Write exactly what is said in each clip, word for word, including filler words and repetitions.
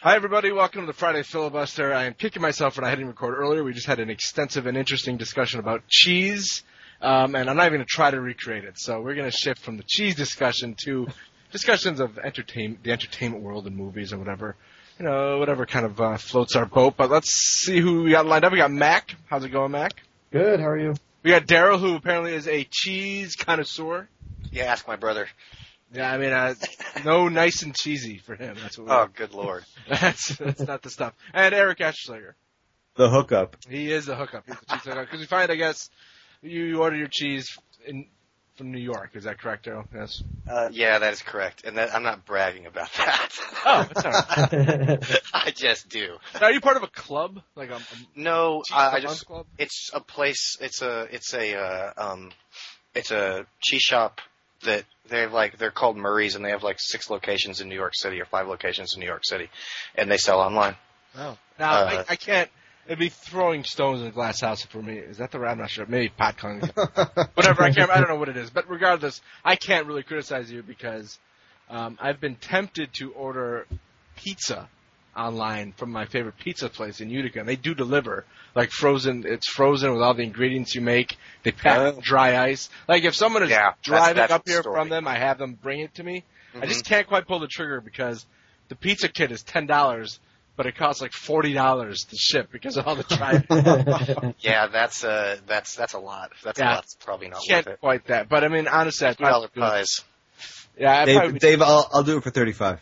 Hi, everybody. Welcome to the Friday Filibuster. I am kicking myself for not hitting record earlier. We just had an extensive and interesting discussion about cheese, um, and I'm not even going to try to recreate it. So we're going to shift from the cheese discussion to discussions of entertain the entertainment world and movies or whatever, you know, whatever kind of uh, floats our boat. But let's see who we got lined up. We got Mac. How's it going, Mac? Good. How are you? We got Daryl, who apparently is a cheese connoisseur. Yeah, ask my brother. Yeah, I mean, uh, no nice and cheesy for him. That's what. We Oh, want. good lord. That's that's not the stuff. And Eric Ashley. The hookup. He is the hookup. He's the cheese hookup. Because we find, I guess, you, you order your cheese in from New York. Is that correct, Daryl? Yes. Uh, yeah, that is correct. And that, I'm not bragging about that. Oh, that's all right. I just do. Now, are you part of a club? Like a, a No, cheese I, I lunch just. club? It's a place. It's a. It's a. Uh, um, it's a cheese shop that they have like. They're called Murray's, and they have like six locations in New York City or five locations in New York City, and they sell online. Oh. Now, Uh, I, I can't. It'd be throwing stones in a glass house for me. Is that the right? I'm not sure. Maybe pot calling. Whatever. I can't. I don't know what it is. But regardless, I can't really criticize you because um, I've been tempted to order pizza online from my favorite pizza place in Utica, and they do deliver like frozen. It's frozen with all the ingredients you make. They pack Oh. dry ice. Like if someone is Yeah, that's- driving that's up the here story. from them, I have them bring it to me. Mm-hmm. I just can't quite pull the trigger because the pizza kit is ten dollars. But it costs like forty dollars to ship because of all the dry. Yeah, that's uh, that's that's a lot. That's Yeah. a lot. It's probably not Can't worth it. quite that. But I mean, honestly, I Two dollar probably pies. Yeah, I Dave, probably Dave I'll, I'll do it for thirty-five.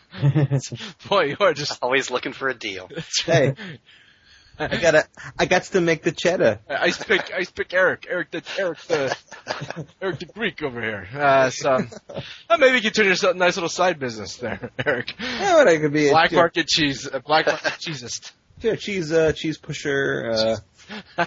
Boy, you are just. Always looking for a deal. Hey, I gotta, I got to make the cheddar. Ice pick, ice pick, Eric, Eric the Eric the Eric the Greek over here. Uh, so well, maybe you could turn yourself a nice little side business there, Eric. Yeah, but I could be a Black sure, market cheese, uh, black market cheesist. sure, cheese, uh, cheese pusher. Uh,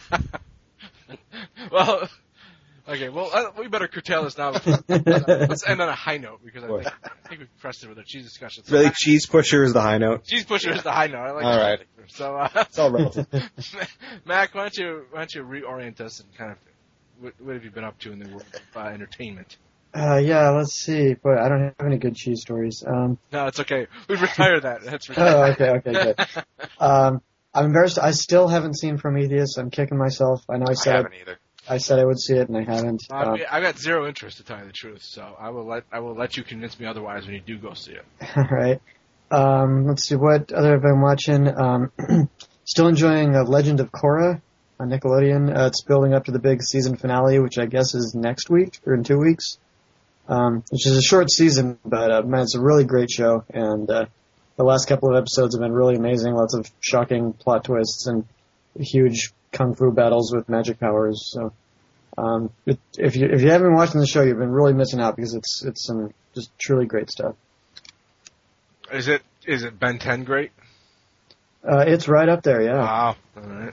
Well, okay, well, uh, we better curtail this now. Let's end on a high note because I think, I think we've pressed it with a cheese discussion. So really, Mac- cheese pusher is the high note. cheese pusher is the high note. I like All that. right. So, uh, It's all relative. Mac, why don't you why don't you reorient us and kind of what, what have you been up to in the world of uh, entertainment? Uh, yeah, let's see. But I don't have any good cheese stories. Um, No, it's okay. We've retired that. That's oh, retired. okay, okay, good. Um, I'm embarrassed. I still haven't seen Prometheus. I'm kicking myself. I know I I said haven't I, either. I said I would see it, and I haven't. Uh, Um, I got zero interest to tell you the truth, so I will let I will let you convince me otherwise when you do go see it. all right. Um, let's see what other I've been watching. Um, still enjoying uh, Legend of Korra on Nickelodeon. Uh, it's building up to the big season finale, which I guess is next week or in two weeks. Um, which is a short season, but uh, man, it's a really great show, and uh, the last couple of episodes have been really amazing. Lots of shocking plot twists and huge kung fu battles with magic powers. So, um, it, if you if you haven't been watching the show, you've been really missing out because it's it's some just truly great stuff. Is it is it Ben ten great? Uh, it's right up there, yeah. Wow. All right.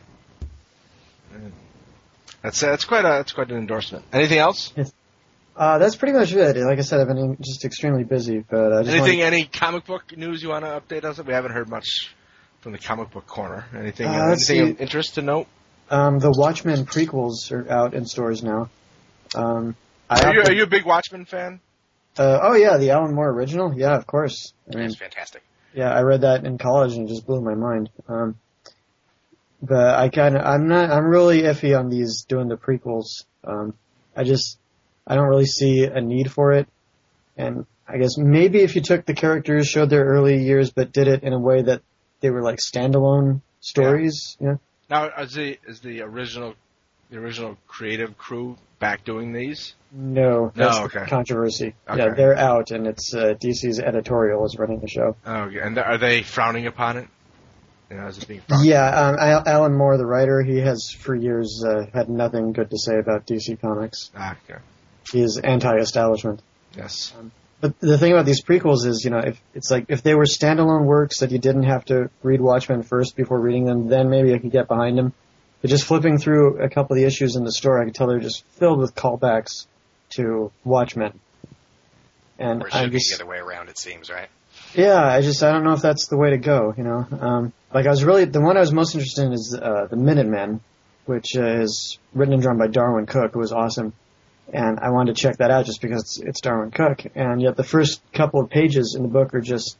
That's that's quite a that's quite an endorsement. Anything else? Uh, that's pretty much it. Like I said, I've been just extremely busy, but I just Anything? wanted- Any comic book news you want to update us? We haven't heard much from the comic book corner. Anything? Uh, let's anything of see. interest to note? um, the Watchmen prequels are out in stores now. Um, I Are you, opted- are you a big Watchmen fan? uh, oh yeah, the Alan Moore original. Yeah, of course. I mean, It's fantastic. yeah, I read that in college and it just blew my mind. Um, but I kind of, I'm not, I'm really iffy on these doing the prequels. Um, I just, I don't really see a need for it. And I guess maybe if you took the characters, showed their early years, but did it in a way that they were like standalone stories, yeah. Now, is the is the original the original creative crew back doing these? No, No, that's okay. the controversy. Okay. Yeah, they're out, and it's uh, D C's editorial is running the show. Oh, okay. And are they frowning upon it? You know, is it being frowned? Yeah, um, Al- Alan Moore, the writer, he has for years uh, had nothing good to say about D C Comics. Ah, okay. He is anti-establishment. Yes. But the thing about these prequels is, you know, if it's like if they were standalone works that you didn't have to read Watchmen first before reading them, then maybe I could get behind them. But just flipping through a couple of the issues in the store, I could tell they're just filled with callbacks to Watchmen. And Or it I should be just, the other way around, it seems, right? yeah, I just I don't know if that's the way to go. You know, um, like I was really the one I was most interested in is uh, the Minutemen, which uh, is written and drawn by Darwin Cook, who was awesome. And I wanted to check that out just because it's, it's Darwin Cook. And yet the first couple of pages in the book are just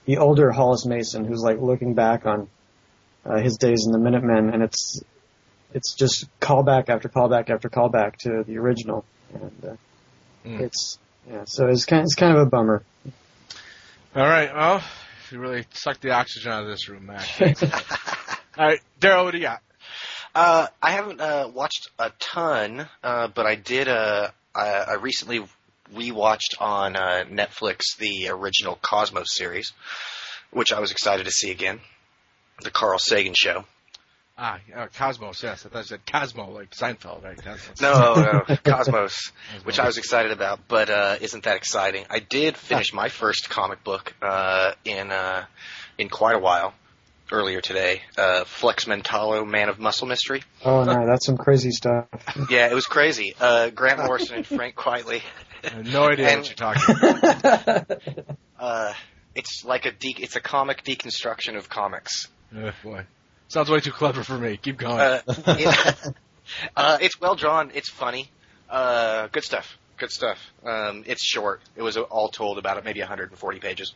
the older Hollis Mason who's like looking back on uh, his days in the Minutemen, and it's it's just callback after callback after callback to the original, and uh, mm. it's yeah. So it's kind it's kind of a bummer. All right, well, you really sucked the oxygen out of this room, Mac. All right, Daryl, what do you got? Uh, I haven't uh, watched a ton, uh, but I did. Uh, I, I recently rewatched on uh, Netflix the original Cosmos series, which I was excited to see again. The Carl Sagan show. Ah, uh, Cosmos, yes. I thought you said Cosmo, like Seinfeld, right? Cosmos. No, no, Cosmos, which I was excited about, but uh, isn't that exciting. I did finish my first comic book uh, in uh, in quite a while, earlier today, uh, Flex Mentalo, Man of Muscle Mystery. Oh, no, that's some crazy stuff. Yeah, it was crazy. Uh, Grant Morrison and Frank Quitely. I have no idea and, what you're talking about. uh, it's like a de- it's a comic deconstruction of comics. Oh, boy. Sounds way too clever for me. Keep going. Uh, it, uh, it's well drawn. It's funny. Uh, good stuff. Good stuff. Um, it's short. It was all told about it, maybe one hundred forty pages.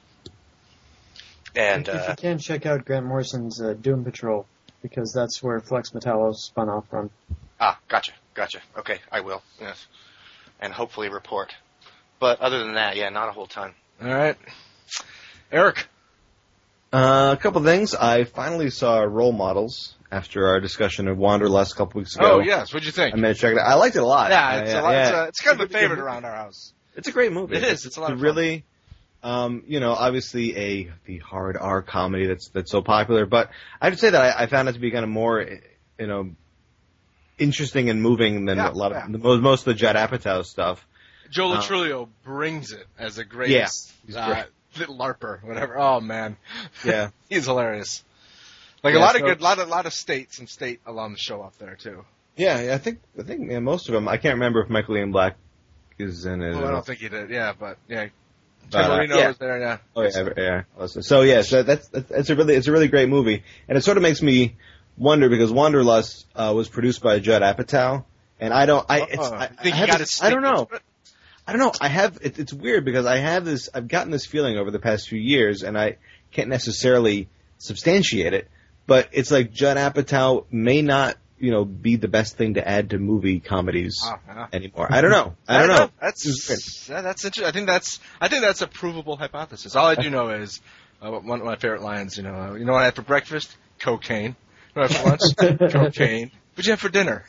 And if uh, you can, check out Grant Morrison's uh, Doom Patrol, because that's where Flex Metallo spun off from. Ah, gotcha, gotcha. Okay, I will. Yes, and hopefully report. But other than that, yeah, not a whole ton. All right, Eric. Uh, a couple things. I finally saw Role Models after our discussion of Wanderlust a couple weeks ago. Oh, yes. What'd you think? I mean, check it out. I liked it a lot. Yeah, it's, uh, a lot, yeah. It's, a, it's kind of a favorite around our house. It's a great movie. It is. It's a lot of fun. Really, um, you know, obviously a the hard R comedy that's that's so popular. But I have to say that I, I found it to be kind of more, you know, interesting and moving than yeah, a lot yeah. of the, most most of the Judd Apatow stuff. Joe Uh, Latrulio brings it as a great, yeah, uh, LARPer, whatever. Oh man, yeah, he's hilarious. Like yeah, a lot so, of good, lot of lot of state, some state alums show up there too. Yeah, yeah I think I think yeah, most of them. I can't remember if Michael Ian Black is in it. Well, I don't think he did. Yeah, but yeah, But, uh, Marino yeah. was there. Yeah. Oh yeah, yeah. Listen. So yeah, so that's that's it's a really it's a really great movie, and it sort of makes me wonder because Wanderlust uh, was produced by Judd Apatow, and I don't I it's Uh-oh. I, think I, you have got this, it I don't know I don't know I have it, it's weird because I have this I've gotten this feeling over the past few years, and I can't necessarily substantiate it, but it's like Judd Apatow may not you know be the best thing to add to movie comedies Oh, yeah. anymore. I don't know. I don't know. That's yeah, that's interesting. I think that's I think that's a provable hypothesis. All I do know is uh, one of my favorite lines. You know, uh, you know what I had for breakfast? Cocaine. You know what I had for lunch? Cocaine. What'd you have for dinner?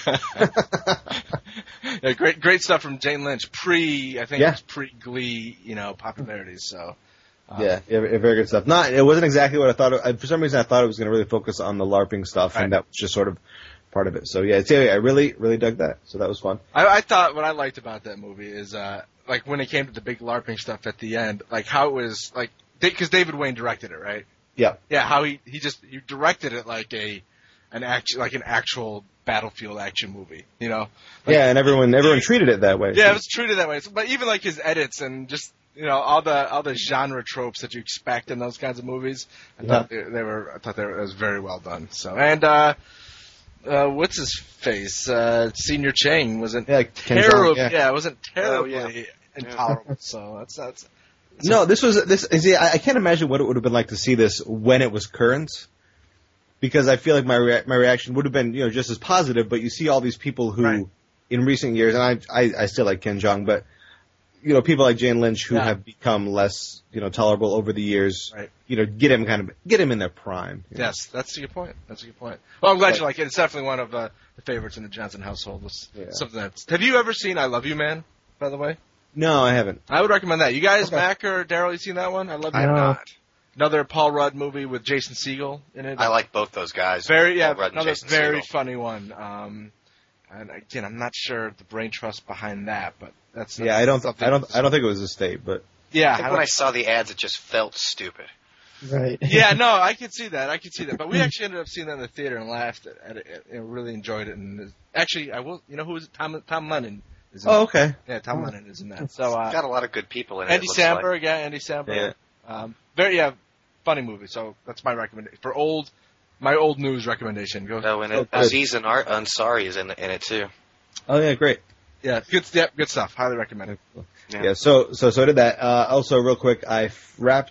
yeah, great, great stuff from Jane Lynch. Pre, I think Yeah. it was pre Glee, you know, popularity. So. Um, Yeah, yeah, very good stuff. Not, it wasn't exactly what I thought. It, I, for some reason, I thought it was going to really focus on the LARPing stuff, Right. and that was just sort of part of it. So yeah, it's, yeah, I really, really dug that. So that was fun. I, I thought what I liked about that movie is, uh, like when it came to the big LARPing stuff at the end, like how it was, like, because David Wayne directed it, right? Yeah, Yeah, how he, he just, he directed it like a, an act, like an actual battlefield action movie, you know? Like, yeah, and everyone, everyone treated it that way. yeah, it was treated that way. But even like his edits and just, you know, all the, all the genre tropes that you expect in those kinds of movies, I Yeah. thought they, they were, I thought they were, it was very well done. So, and, uh, uh, what's his face? Uh, Senior Chang wasn't Yeah, Ken Jeong, terrible. yeah. Yeah, it wasn't Oh, terribly yeah. intolerable. So that's that's. No, this was this. See, I, I can't imagine what it would have been like to see this when it was current, because I feel like my rea- my reaction would have been you know just as positive. But you see all these people who, Right. in recent years, and I, I I still like Ken Jeong, but you know people like Jane Lynch who Yeah. have become less you know tolerable over the years. Right. You know, get him kind of get him in their prime. you know. Yes, that's a good point. That's a good point. Well, I'm glad But- you like it. It's definitely one of uh, the favorites in the Johnson household. It's Yeah. something that's. Have you ever seen I Love You, Man? By the way, No, I haven't. I would recommend that. You guys, Okay. Mac or Daryl, you seen that one? I Love You. I have No. not. Another Paul Rudd movie with Jason Segel in it. I like both those guys. Very, yeah, Paul Rudd and another Jason very Segel. funny one. Um, and again, I'm not sure the brain trust behind that, but that's Yeah, I don't. something- I don't. I don't think it was a state, but Yeah, I I think don't- when I saw the ads, it just felt stupid. Right. yeah, no, I could see that. I could see that. But we actually ended up seeing that in the theater and laughed at it, and really enjoyed it. And actually, I will. You know who is it? Tom Tom Lennon is in oh, it. okay. Yeah, Tom Lennon is in that. So uh, Got a lot of good people in it. Andy it looks like. Samberg, yeah, Andy Samberg. Yeah. Um, very yeah, funny movie. So that's my recommendation for old. My old news recommendation. Go. No, and Oh, it, good. Aziz and Art Ansari is in, in it too. Oh yeah, great. Yeah, good. Yeah, good stuff. Highly recommended. Yeah. so so so I did that. Uh, also, real quick, I f- wrapped up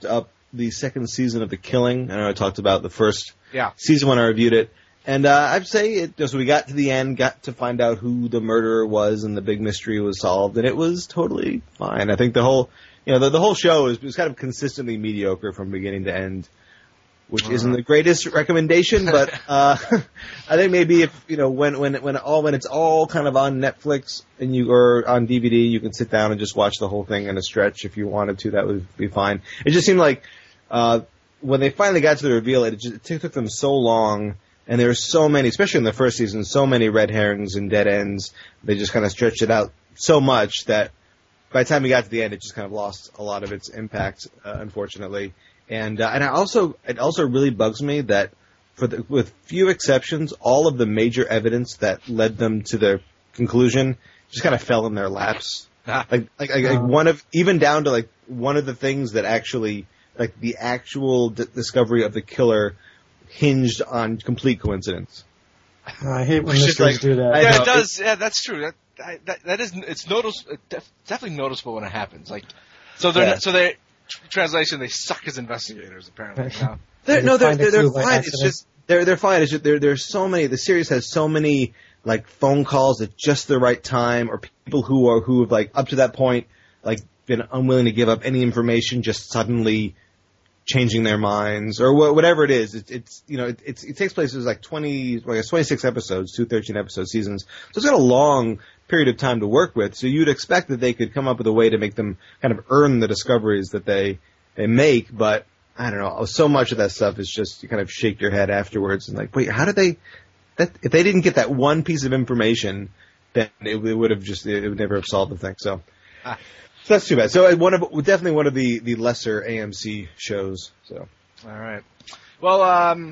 the second season of The Killing. I know I talked about the first Yeah. season when I reviewed it. And uh, I'd say it, so we got to the end, got to find out who the murderer was, and the big mystery was solved, and it was totally fine. I think the whole, you know, the, the whole show is was kind of consistently mediocre from beginning to end, which uh, isn't the greatest recommendation, but uh, I think maybe if you know when when when all when it's all kind of on Netflix and you or on D V D, you can sit down and just watch the whole thing in a stretch if you wanted to. That would be fine. It just seemed like uh, when they finally got to the reveal, it, just, it took them so long. And there were so many, especially in the first season, so many red herrings and dead ends. They just kind of stretched it out so much that by the time we got to the end, it just kind of lost a lot of its impact, uh, unfortunately. And uh, and I also it also really bugs me that, for the, with few exceptions, all of the major evidence that led them to their conclusion just kind of fell in their laps. like, like, like, like one of even down to like one of the things that actually like the actual d- discovery of the killer hinged on complete coincidence. Oh, I hate when Which is mysteries like- do that. Yeah, know. it does. Yeah, that's true. That I, that, that is it's noticeable. Def, definitely noticeable when it happens. Like, so they're Yeah. not, so they tr- translation they suck as investigators apparently. You know? They're, They no, they're find they're, it they're too by fine. It's accident. just they're they're fine. It's just there there's so many. The series has so many like phone calls at just the right time, or people who are who have like up to that point like been unwilling to give up any information, just suddenly changing their minds or wh- whatever it is. It, it's you know it, it's, it takes place. There's like twenty, well, I guess twenty-six episodes, two thirteen episode seasons. So it's got a long period of time to work with. So you'd expect that they could come up with a way to make them kind of earn the discoveries that they they make, but. I don't know. So much of that stuff is just you kind of shake your head afterwards and like, wait, how did they? That if they didn't get that one piece of information, then it, it would have just it would never have solved the thing. So, Ah. so that's too bad. So uh, one of definitely one of the, the lesser A M C shows. So All right. Well, um,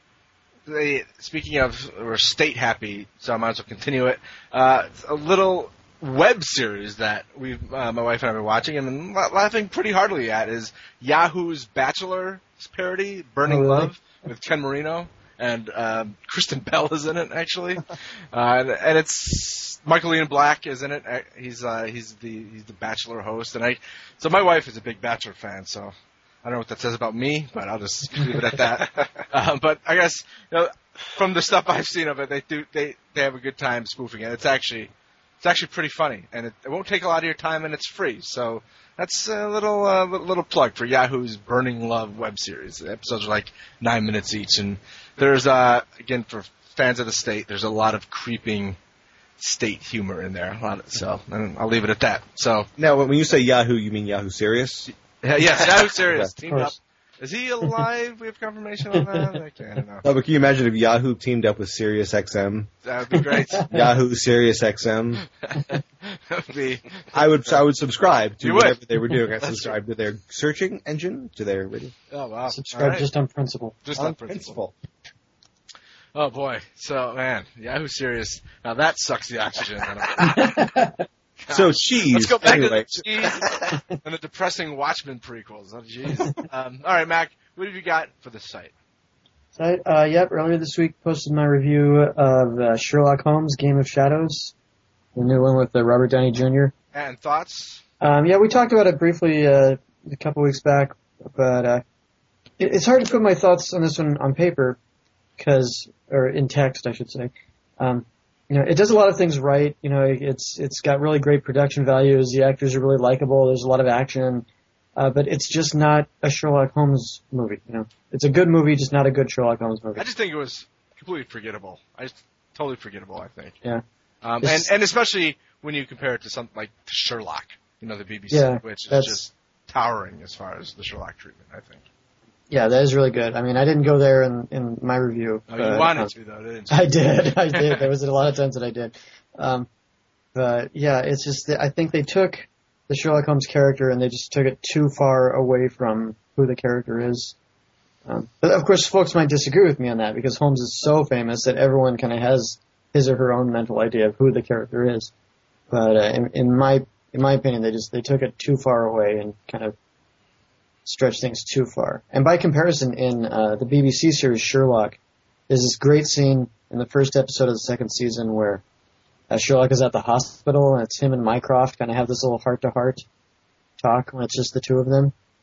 they, speaking of we're state happy, so I might as well continue it. Uh, a little web series that we, uh, my wife and I have been watching and been la- laughing pretty heartily at is Yahoo's Bachelor parody, Burning Oh, really? Love, with Ken Marino. And um, Kristen Bell is in it, actually, uh, and, and it's Michael Ian Black is in it. Uh, He's uh, he's the he's the Bachelor host, and I. So my wife is a big Bachelor fan, so I don't know what that says about me, but I'll just leave it at that. um, but I guess you know, from the stuff I've seen of it, they do they they have a good time spoofing it. It's actually it's actually pretty funny, and it, it won't take a lot of your time, and it's free. So that's a little uh, little plug for Yahoo's Burning Love web series. The episodes are like nine minutes each, and there's uh again for fans of the state, there's a lot of creeping state humor in there. A lot of, so and I'll leave it at that. So now, when you say Yahoo, you mean Yahoo Serious? yeah, yes, Yahoo serious Of teamed up. course. Is he alive? We have confirmation on that. I can't- I don't know. No, but can you imagine if Yahoo teamed up with Sirius X M? That would be great. Yahoo Sirius X M. That would be. I would I would subscribe to You would. whatever they were doing. I That's subscribe to their searching engine, to their radio. Oh wow! Subscribe All right. just on principle. Just On on principle. Oh boy! So man, Yahoo Serious. Now that sucks the oxygen. out of it. So cheese. Let's go back anyway. to the cheese and the depressing Watchmen prequels. Oh jeez. Um, all right, Mac. What have you got for the site? Site, uh, yep, earlier this week posted my review of uh, Sherlock Holmes, Game of Shadows, the new one with uh, Robert Downey Junior And thoughts? Um, yeah, we talked about it briefly uh, a couple weeks back, but uh, it, it's hard to put my thoughts on this one on paper, because or in text, I should say. Um, you know, it does a lot of things right. You know, it's it's got really great production values. The actors are really likable. There's a lot of action, uh, but it's just not a Sherlock Holmes movie. You know, it's a good movie, just not a good Sherlock Holmes movie. I just think it was completely forgettable. I just totally forgettable. I think. Yeah. Um, and It's- and especially when you compare it to something like Sherlock, you know, the B B C, Yeah, which is that's- just towering as far as the Sherlock treatment. I think. Yeah, that is really good. I mean, I didn't go there in, in my review. Oh, but, you wanted um, to though, didn't you? I did. I did. There was a lot of times that I did. Um, but yeah, it's just that I think they took the Sherlock Holmes character and they just took it too far away from who the character is. Um, but of course, folks might disagree with me on that because Holmes is so famous that everyone kind of has his or her own mental idea of who the character is. But uh, in, in my in my opinion, they just they took it too far away and kind of stretched things too far. And by comparison, in uh, the B B C series Sherlock, there's this great scene in the first episode of the second season where uh, Sherlock is at the hospital and it's him and Mycroft kind of have this little heart-to-heart talk when it's just the two of them.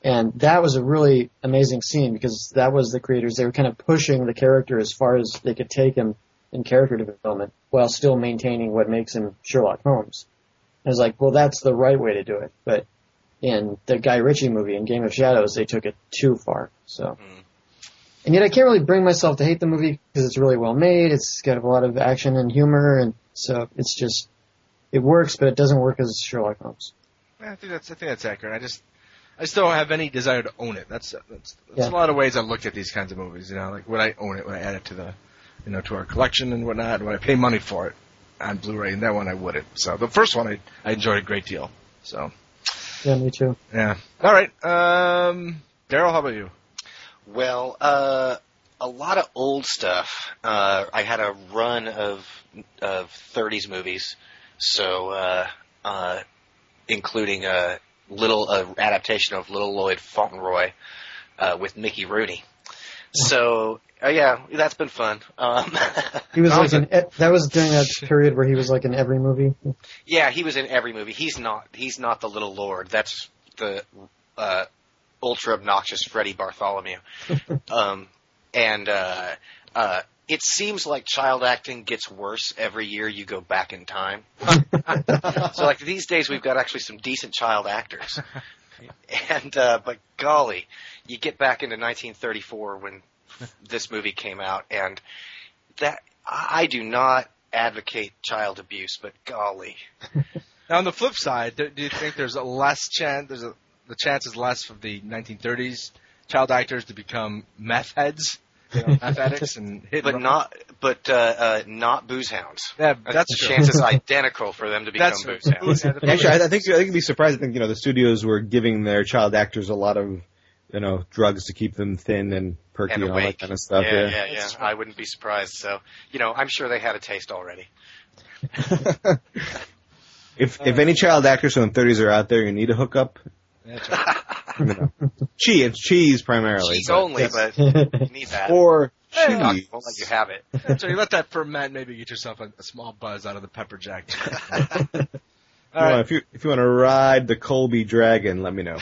And that was a really amazing scene because that was the creators. They were kind of pushing the character as far as they could take him in character development while still maintaining what makes him Sherlock Holmes. And I was like, well, that's the right way to do it. But in the Guy Ritchie movie, in Game of Shadows, they took it too far. So, mm. And yet I can't really bring myself to hate the movie because it's really well made. It's got a lot of action and humor, and so it's just, it works, but it doesn't work as Sherlock Holmes. I think that's I think that's accurate. I just I just don't have any desire to own it. That's that's, that's Yeah. a lot of ways I looked at these kinds of movies. You know, like would I own it? Would I add it to the, you know, to our collection and whatnot? Would I pay money for it on Blu-ray? And that one I wouldn't. So the first one I I enjoyed a great deal. So Yeah, me too. yeah. All right, um, Daryl, how about you? Well, uh, a lot of old stuff. Uh, I had a run of of thirties movies, so uh, uh, including a little uh, adaptation of Little Lloyd Fauntleroy uh, with Mickey Rooney. So uh, yeah, that's been fun. Um, He was like in, e- that was during that period where he was like in every movie. yeah, he was in every movie. He's not. He's not the Little Lord. That's the uh, ultra obnoxious Freddie Bartholomew. um, and uh, uh, it seems like child acting gets worse every year you go back in time. So, like these days, we've got actually some decent child actors. And uh, but golly, you get back into nineteen thirty-four when this movie came out, and that I do not advocate child abuse, but golly. Now on the flip side, do, do you think there's a less chance? There's a the chance is less of the nineteen thirties child actors to become meth heads, you know, meth addicts, and hit But run? not, but uh, uh, not booze hounds. Yeah, Uh, that's the true. chance is identical for them to become That's true. booze hounds. Yeah, the- Actually, I, I think I think you'd be surprised. I think you know the studios were giving their child actors a lot of you know drugs to keep them thin and perky And and, all that awake. kind of stuff. yeah, Yeah, yeah, yeah. That's true. I wouldn't be surprised. So, you know, I'm sure they had a taste already. If if any child actors from the thirties are out there, you need a hookup. That's right. You know. Cheese, it's cheese primarily. Cheese but- only, but you need that. or Doc cheese. won't let you have it. So you let that ferment, maybe get yourself a, a small buzz out of the pepper jack. All If you right. wanna- If you if you want to ride the Colby Dragon, let me know.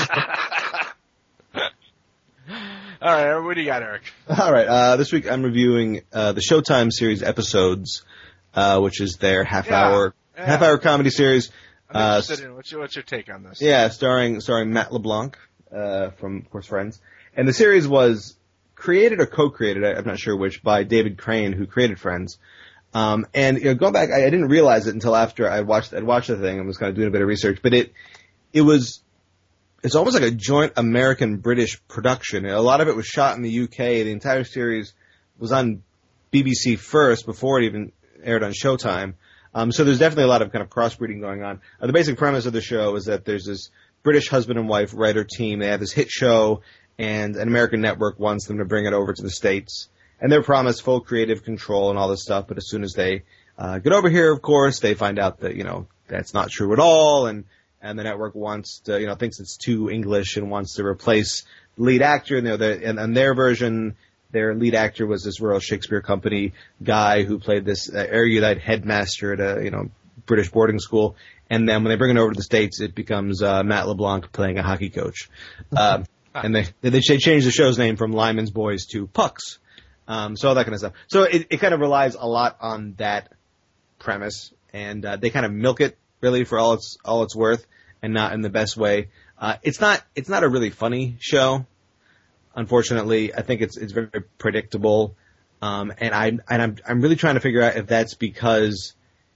All right, what do you got, Eric? All right. Uh, this week I'm reviewing uh, the Showtime series episodes, uh, which is their half Yeah, hour yeah. half hour comedy series. I'm Uh, interested in what's your, what's your take on this? Yeah, starring starring Matt LeBlanc uh, from, of course, Friends. And the series was created or co-created, I- I'm not sure which, by David Crane, who created Friends. Um, and you know, going back, I, I didn't realize it until after I watched I'd watched the thing and was kind of doing a bit of research. But it it was it's almost like a joint American-British production. A lot of it was shot in the U K. The entire series was on B B C first before it even aired on Showtime. Um, so there's definitely a lot of kind of crossbreeding going on. Uh, the basic premise of the show is that there's this British husband and wife writer team. They have this hit show, and an American network wants them to bring it over to the States. And they're promised full creative control and all this stuff, but as soon as they uh, get over here, of course, they find out that, you know, that's not true at all, and, and the network wants to, you know, thinks it's too English and wants to replace the lead actor. And, you know, the, and, and their version, their lead actor was this Royal Shakespeare Company guy who played this uh, erudite headmaster at a, you know, British boarding school. And then when they bring it over to the States, it becomes uh, Matt LeBlanc playing a hockey coach. Um, and they they changed the show's name from Lyman's Boys to Pucks. Um, so all that kind of stuff. So it, it kind of relies a lot on that premise, and uh, they kind of milk it really for all it's all it's worth, and not in the best way. Uh, it's not it's not a really funny show, unfortunately. I think it's it's very predictable, um, and I and I'm I'm really trying to figure out if that's because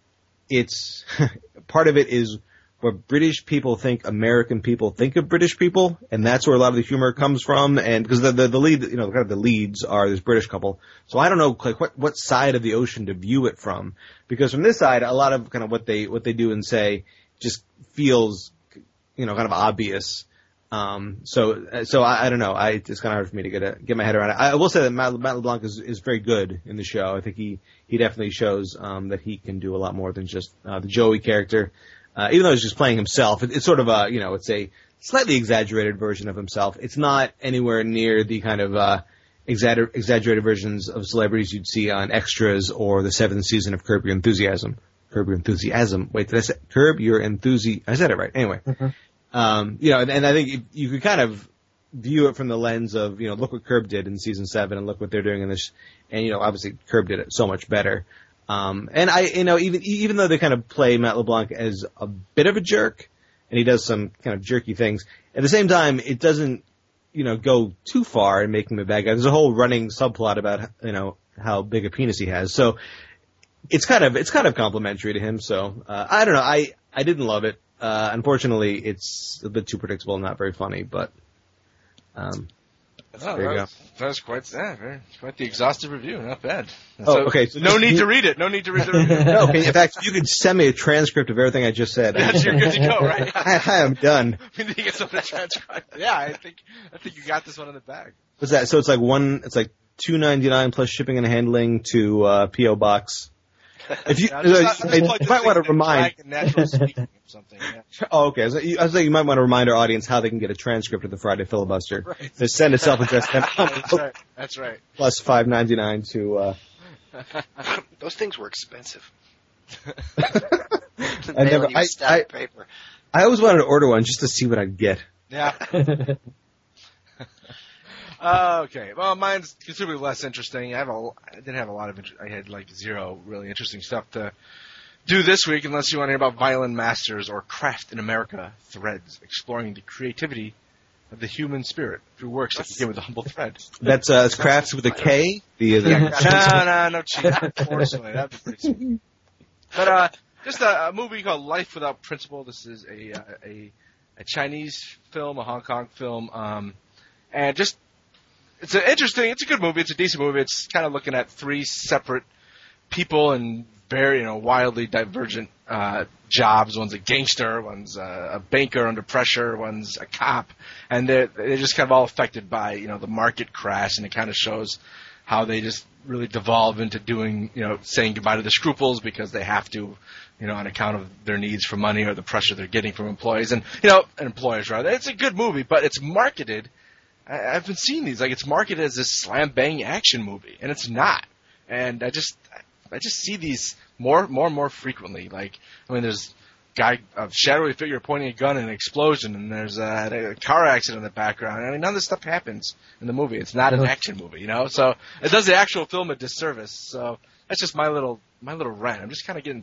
it's part of it is what British people think American people think of British people, and that's where a lot of the humor comes from. And because the, the the lead, you know, kind of the leads are this British couple, so I don't know like what what side of the ocean to view it from. Because from this side, a lot of kind of what they what they do and say just feels, you know, kind of obvious. Um, so so I, I don't know. I it's kind of hard for me to get a, get my head around it. I will say that Matt, Matt LeBlanc is is very good in the show. I think he he definitely shows um, that he can do a lot more than just uh, the Joey character. Uh, even though he's just playing himself, it, it's sort of a, you know, it's a slightly exaggerated version of himself. It's not anywhere near the kind of uh, exagger- exaggerated versions of celebrities you'd see on Extras or the seventh season of Curb Your Enthusiasm. Curb Your Enthusiasm. Wait, did I say Curb Your Enthusi? I said it right. Anyway, Mm-hmm. um, you know, and, and I think you, you could kind of view it from the lens of, you know, look what Curb did in season seven and look what they're doing in this. And, you know, obviously Curb did it so much better. Um, and I, you know, even, even though they kind of play Matt LeBlanc as a bit of a jerk and he does some kind of jerky things, at the same time, it doesn't, you know, go too far in making him a bad guy. There's a whole running subplot about, you know, how big a penis he has. So it's kind of, it's kind of complimentary to him. So, uh, I don't know. I, I didn't love it. Uh, unfortunately, it's a bit too predictable and not very funny, but, um, Oh, there you that's, that's quite, yeah, very, quite the exhaustive review. Not bad. Oh, So, okay. So no just- need to read it. No need to read the review. No, okay, in fact, you could send me a transcript of everything I just said. Yes, you're good to go, right? I, I am done. We need to get something to transcribe. Yeah, I think I think you got this one in the bag. What's that? So it's like one, it's like two ninety nine plus shipping and handling to uh, P O Box. If you, Yeah, uh, just- you just might plug this want to thing in remind. Dragon Natural speaking or something. Yeah. Oh, okay. So you, I was saying you might want to remind our audience how they can get a transcript of the Friday filibuster. Right. Just send a self-addressed That's envelope right. That's right. plus five ninety nine to. Uh, Those things were expensive. I never. Mailing you I, stack I, of paper. I always wanted to order one just to see what I'd get. Yeah. Uh, okay. Well, mine's considerably less interesting. I have a, I didn't have a lot of. Inter- I had like zero really interesting stuff to do this week, unless you want to hear about Violin Masters or Craft in America Threads, exploring the creativity of the human spirit through works that begin with a humble thread. That's uh, it's crafts with a K. The, the no, no, no cheating. Unfortunately, that'd be pretty sweet. But uh, just a, a movie called Life Without Principle. This is a uh, a, a Chinese film, a Hong Kong film, um, and just. It's an interesting, it's a good movie, it's a decent movie. It's kind of looking at three separate people in very, you know, wildly divergent uh, jobs. One's a gangster, one's a, a banker under pressure, one's a cop. And they're, they're just kind of all affected by, you know, the market crash, and it kind of shows how they just really devolve into doing, you know, saying goodbye to the scruples because they have to, you know, on account of their needs for money or the pressure they're getting from employees. And, you know, and employers, rather. It's a good movie, but it's marketed. I, I've been seeing these, like it's marketed as this slam bang action movie, and it's not. And I just, I just see these more, more and more frequently. Like, I mean, there's a guy, a shadowy figure pointing a gun and an explosion, and there's a, a car accident in the background. I mean, none of this stuff happens in the movie. It's not an action movie, you know. So it does the actual film a disservice. So that's just my little, my little rant. I'm just kind of getting,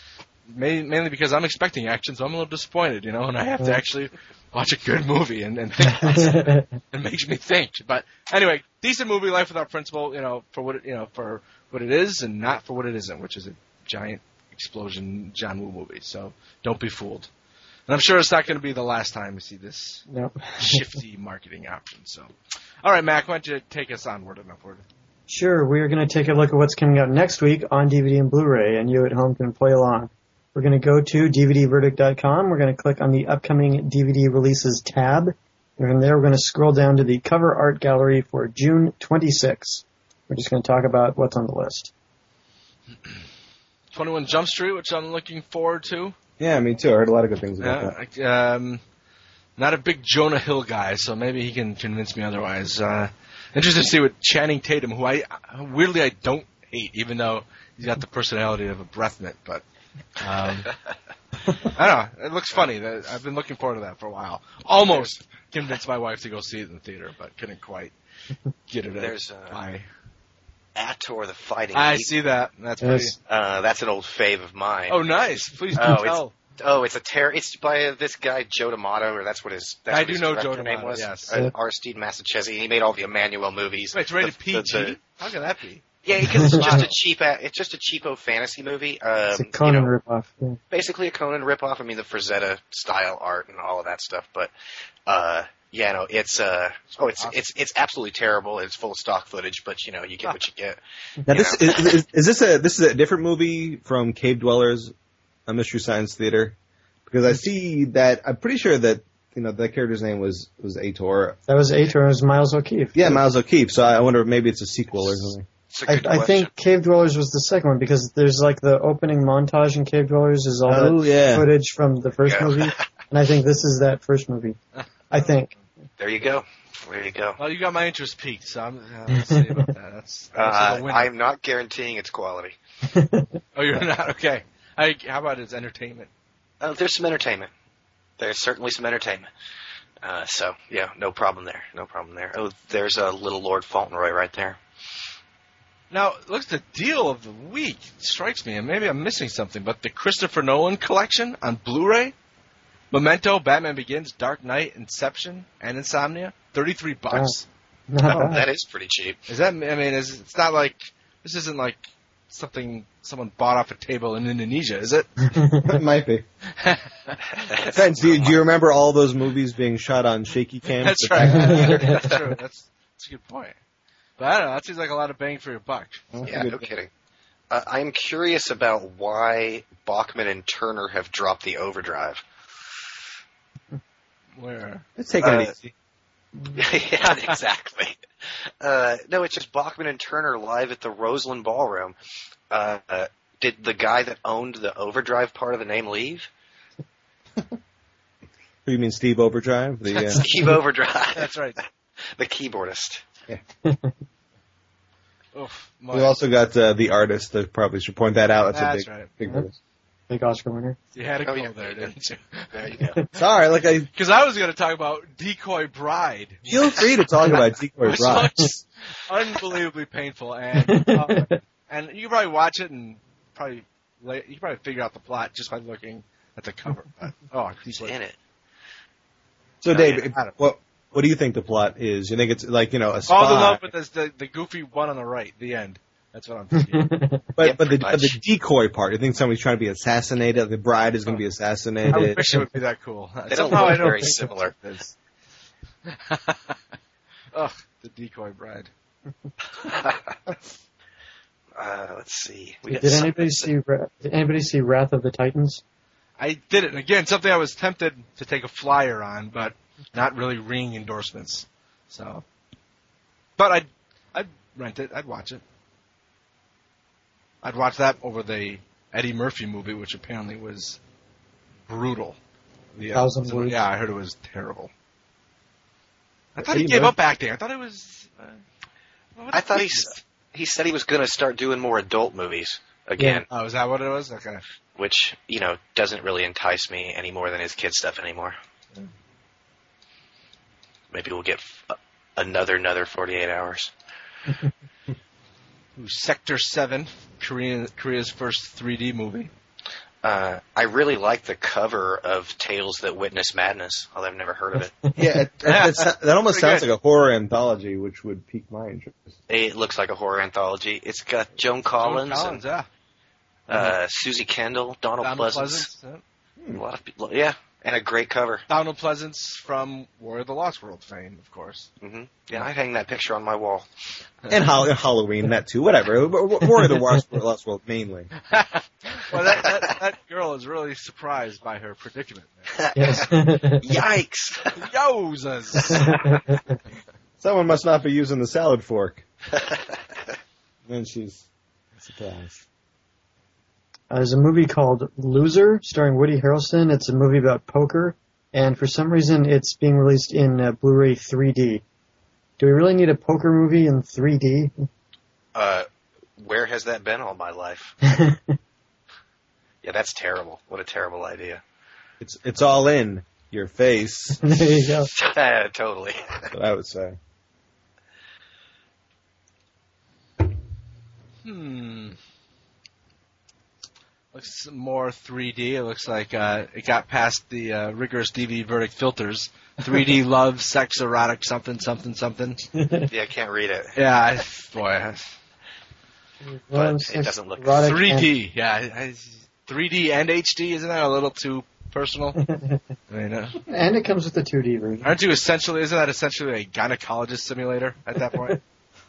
mainly because I'm expecting action, so I'm a little disappointed, you know, and I have to actually watch a good movie and, and think about it. It makes me think. But anyway, decent movie, Life Without Principle, you know, for what it, you know, for what it is and not for what it isn't, which is a giant explosion John Woo movie. So don't be fooled. And I'm sure it's not going to be the last time we see this No. shifty marketing option. So, all right, Mac, why don't you take us onward and upward? Sure, we're going to take a look at what's coming out next week on D V D and Blu-ray, and you at home can play along. We're going to go to D V D verdict dot com. We're going to click on the upcoming D V D releases tab. And from there, we're going to scroll down to the cover art gallery for June twenty-sixth. We're just going to talk about what's on the list. twenty-one Jump Street, which I'm looking forward to. Yeah, me too. I heard a lot of good things about that. Yeah, I- um, not a big Jonah Hill guy, so maybe he can convince me otherwise. Uh, interested to see what Channing Tatum, who I weirdly I don't hate, even though he's got the personality of a breath mint, but um, I don't know. It looks funny. That- I've been looking forward to that for a while. Almost convinced my wife to go see it in the theater, but couldn't quite get it. There's, uh, uh, by. Ator the Fighting I Ape. see that. That's pretty. Yes. Uh, that's an old fave of mine. Oh, nice. Please do Oh, tell. Oh, it's a ter- It's by uh, this guy Joe D'Amato, or that's what his. That's I what do his know director Joe name D'Amato, was. yes. Uh, Aristide Massachese. He made all the Emmanuel movies. Wait, it's rated The- P the- G? the- How can that be? yeah, because it's just a cheap. It's just a cheapo fantasy movie. Um, It's a Conan you know, ripoff. Yeah. basically a Conan ripoff. I mean, the Frazetta style art and all of that stuff. But uh, yeah, no, it's uh, oh, it's it's it's absolutely terrible. It's full of stock footage, but you know, you get what you get. Now, you this know. is, is, is this a this is a different movie from Cave Dwellers, a Mystery Science Theater? Because I see that I'm pretty sure that you know that character's name was was Ator. That was Ator, it was Miles O'Keefe. Yeah, Miles O'Keefe. So I wonder if maybe it's a sequel or something. It's a I, good I question. think Cave Dwellers was the second one because there's like the opening montage in Cave Dwellers is all Oh, that yeah. footage from the first Yeah. movie, and I think this is that first movie. I think. There you go. There you go. Well, you got my interest peaked, so I'm, uh, let's see about that. That's, that's Uh, a winner. I'm not guaranteeing its quality. Oh, you're not? Okay. I, how about its entertainment? Uh, there's some entertainment. There's certainly some entertainment. Uh, so yeah, no problem there. No problem there. Oh, there's a little Lord Fauntleroy right there. Now, look, the deal of the week strikes me, and maybe I'm missing something, but the Christopher Nolan collection on Blu-ray, Memento, Batman Begins, Dark Knight, Inception, and Insomnia, thirty-three bucks. Not Oh, bad. that is pretty cheap. Is that? I mean, is, it's not like this isn't like something someone bought off a table in Indonesia, is it? It might be. Friends, do you, do you remember all those movies being shot on shaky cam? That's right. That's true. That's, that's a good point. But I don't know. That seems like a lot of bang for your buck. Yeah, no kidding. Uh, I'm curious about why Bachman and Turner have dropped the overdrive. Where? Let's take it Uh, easy. Yeah, exactly. Uh, no, it's just Bachman and Turner live at the Roseland Ballroom. Uh, uh, did the guy that owned the overdrive part of the name leave? Who do you mean, Steve Overdrive? The, uh, Steve Overdrive. That's right. The keyboardist. Oof, we also got uh, the artist. I probably should point that out. That's, That's a big, right. big bonus. Big Oscar winner. You had to Oh, go yeah. there, didn't you? There you go. Sorry, like I Because I was going to talk about Decoy Bride. feel free to talk about Decoy Which Bride. looks unbelievably painful, and uh, and you can probably watch it and probably lay, you can probably figure out the plot just by looking at the cover. But, oh, Who's he's in it? So, Oh, Dave, yeah. if- what what do you think the plot is? You think it's like you know a spy? All the love with this, the the goofy one on the right. The end. That's what I'm thinking. But Yeah, but the pretty but the much. decoy part, you think somebody's trying to be assassinated? The bride is going to be I assassnated. wish it would be that cool. They don't Somehow look I don't very think similar. it is. Ugh, the Decoy Bride. Uh, let's see. We got Did some- anybody see? Ra- Did anybody see Wrath of the Titans? I did it. And again, something I was tempted to take a flyer on, but not really ringing endorsements. So, but I'd, I'd rent it. I'd watch it. I'd watch that over the Eddie Murphy movie, which apparently was brutal. The, uh, Thousand so- Words. Yeah, I heard it was terrible. I thought he Eddie gave Murphy- up acting. I thought it was. Uh, what I thought he was s- he said he was going to start doing more adult movies again, Oh, is that what it was? Okay. which you know doesn't really entice me any more than his kid stuff anymore. Mm. Maybe we'll get f- another another forty-eight hours. Ooh, Sector Seven, Korean Korea's first three D movie. Uh, I really like the cover of Tales That Witness Madness, although I've never heard of it. Yeah, it, it, it, that almost Pretty sounds good. like a horror anthology, which would pique my interest. It looks like a horror anthology. It's got Joan Collins, Joan Collins, yeah. and uh, Susie Kendall, Donald, Donald Pleasance. Pleasance. Yeah. A lot of people, yeah, and a great cover. Donald Pleasance from War of the Lost World fame, of course. hmm Yeah, I hang that picture on my wall. And Hall- Halloween, that too. Whatever. War of the Lost World, Lost World mainly. Well, that, that that girl is really surprised by her predicament. Yes. Yikes! Yowzas! Someone must not be using the salad fork. Then she's surprised. Uh, there's a movie called Loser, starring Woody Harrelson. It's a movie about poker, and for some reason it's being released in uh, Blu-ray three D. Do we really need a poker movie in three D? Uh, where has that been all my life? Yeah, that's terrible. What a terrible idea. It's it's all in your face. There you go. Totally. That's what I would say. Hmm. Looks more three D. It looks like uh, it got past the uh, rigorous D V D verdict filters. three D love, sex, erotic, something, something, something. Yeah, I can't read it. Yeah, I, boy. I- But Well, it sex, doesn't look- erotic, three and- D, yeah. I, three D and H D, isn't that a little too personal? I mean, uh, And it comes with the two D version. aren't you essentially, isn't that essentially a gynecologist simulator at that point?